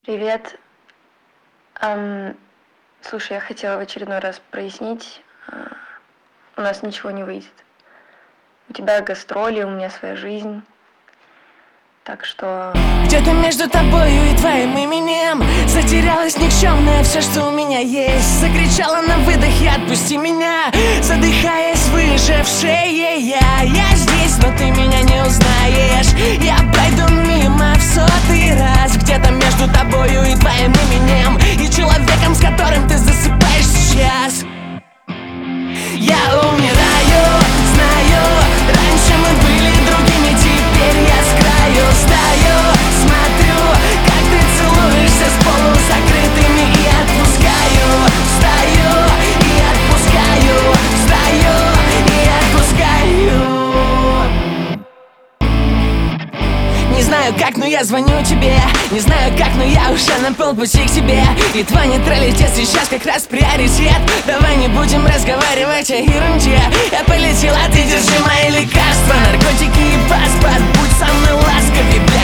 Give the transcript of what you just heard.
Привет. Слушай, я хотела в очередной раз прояснить, у нас ничего не выйдет. У тебя гастроли, у меня своя жизнь. Так что... Где-то между тобою и твоим именем затерялась никчемная все, что у меня есть. Закричала на выдохе: отпусти меня, задыхаясь, выжившая я здесь, но ты меня не узнаешь. Я пройду мимо в сотый раз. Где-то между тобою и твоим именем и человеком, с которым ты засыпаешь сейчас. Я умираю, знаю. Раньше мы были другими, теперь я с краю стою. Смотрю, как ты целуешься с полузакрытыми, и отпускаю. Встаю и отпускаю, встаю и отпускаю. Не знаю как, но я звоню тебе. Не знаю как, но я уже на полпути к тебе. И твой нейтралитет сейчас как раз приоритет. Давай не будем разговаривать о ерунде. Я полетела, ты держи мои лекарства, наркотики и паспорт. Будь со мной ласковей, блядь.